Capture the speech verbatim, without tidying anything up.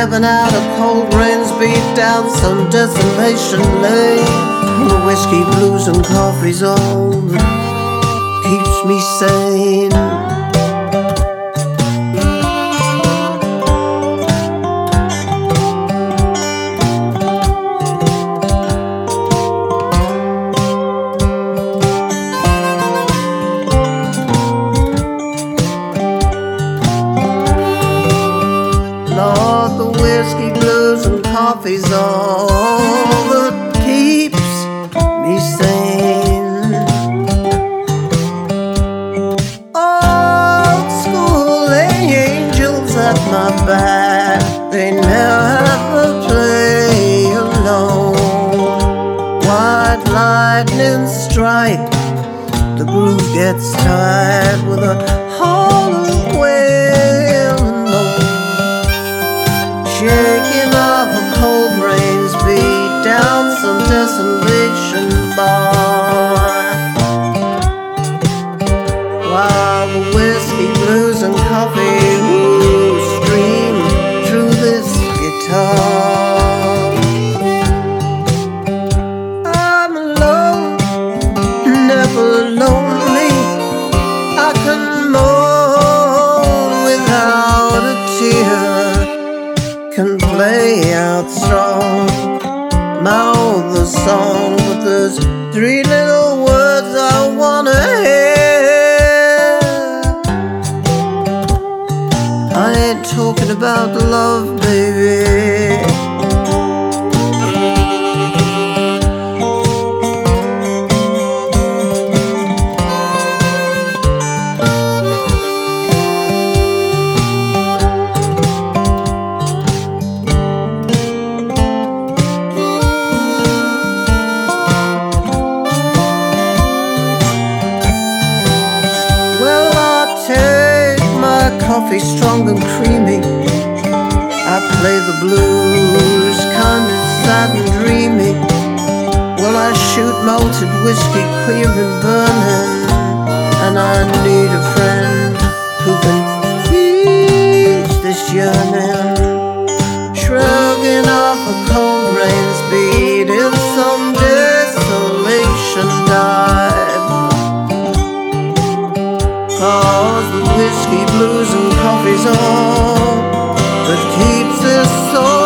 driving out of cold rains, beat down some desolation lane. The whiskey, blues, and coffee's all that keeps me sane. Lord, the whiskey, blues, and coffee's all that keeps me sane. Old school angels at my back, they never play alone. White lightning strike, the groove gets tired with a hollow wail and moan. Shaking off a cold rain's beat down some desolation bar, while the whiskey, blues, and coffee woo, stream through this guitar. I'm alone, never lonely. I can moan without a tear, can play out strong, mouth a song, but there's three little words I wanna hear. I ain't talking about love, baby. Coffee strong and creamy, I play the blues, kinda sad and dreamy. Well, I shoot malted whiskey clear and burning, and I need a friend who can ease this yearning. Shrugging off a cold rain's beat in some desolation dive, 'cause the whiskey, blues, and coffee's all that keeps us so